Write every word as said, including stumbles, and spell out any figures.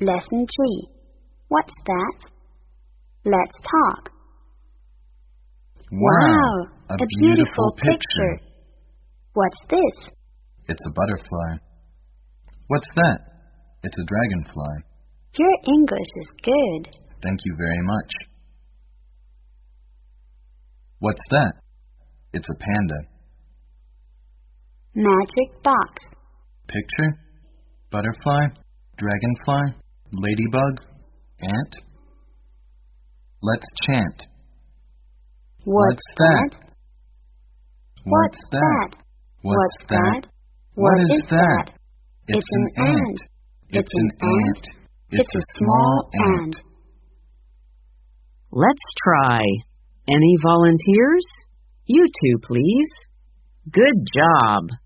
Lesson G. What's that? Let's talk. Wow, a, a beautiful, beautiful picture. picture. What's this? It's a butterfly. What's that? It's a dragonfly. Your English is good. Thank you very much. What's that? It's a panda. Magic box. Picture, butterfly, dragonfly, ladybug, ant. Let's chant. What's, What's that? What's that? What's that? What is that? It's an ant. It's an ant. It's a small ant. Let's try. Any volunteers? You two, please. Good job.